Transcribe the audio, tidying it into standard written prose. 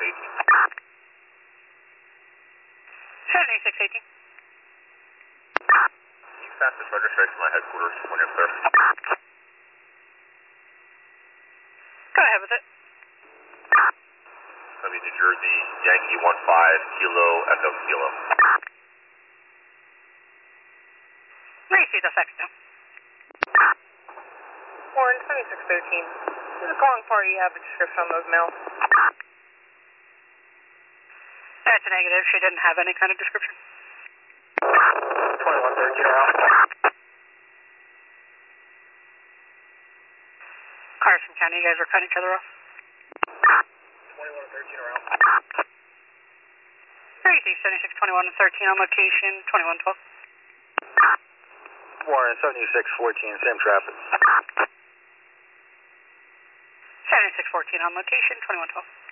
7618. Fastest roger, straight to my headquarters when you're clear. Go ahead with it. That'll be New Jersey, Yankee 15, Kilo, Echo Kilo. Where do you see the sex now? Warren, 7613. This is a calling party. You have a description on those mails? That's a negative. She didn't have any kind of description. 2113 around. Carson County, you guys are cutting each other off. 2113 around. Where do you see 7621 and 13 on location, 2112? Warren, 7614, same traffic. 7614 on location, 2112.